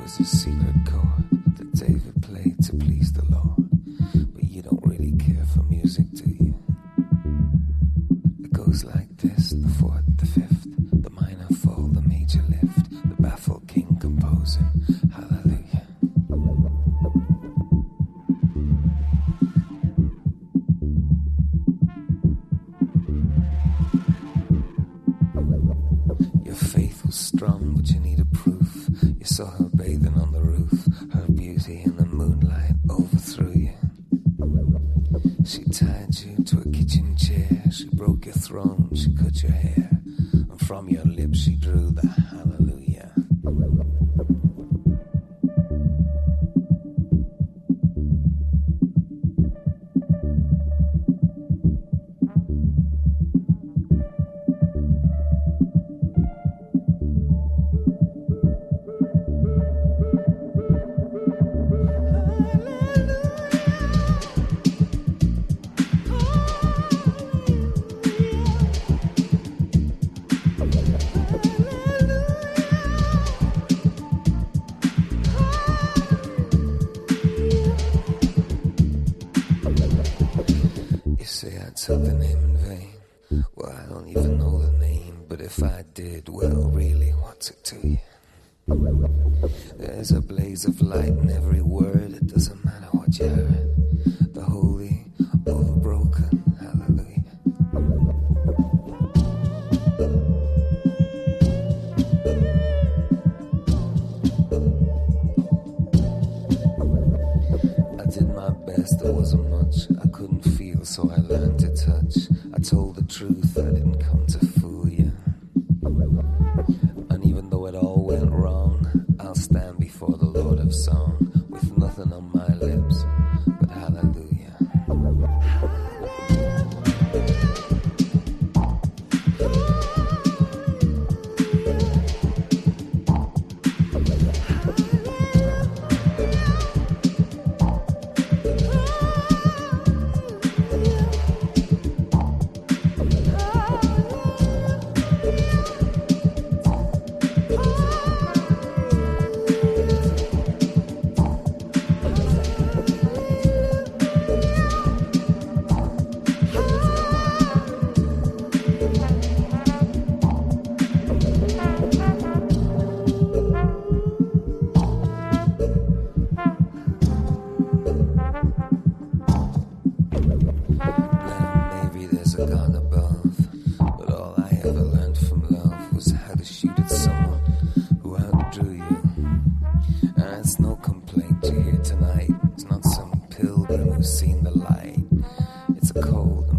a secret chord that David played to please the Lord. But you don't really care for music, do you? It goes like this: the fourth, the fifth, the minor fall, the major lift, the baffled king composing. Hallelujah. Your faith was strong, but you needed proof. You saw her bathing on the roof. Her beauty in the moonlight overthrew you. She tied you to a kitchen chair. She broke your throne. She cut your hair. And from your lips she drew the hallelujah. Took the name in vain. Well, I don't even know the name, but if I did, well, really, what's it to you? There's a blaze of light in every word. It doesn't matter what you heard. The holy, overbroken, hallelujah. I did my best, there wasn't much. I couldn't feel, so I learned to touch. I told the truth, I didn't come to fool you. And even though it all went wrong, I'll stand before the Lord of Song with nothing on my lips but hallelujah. Seen the light. It's a cold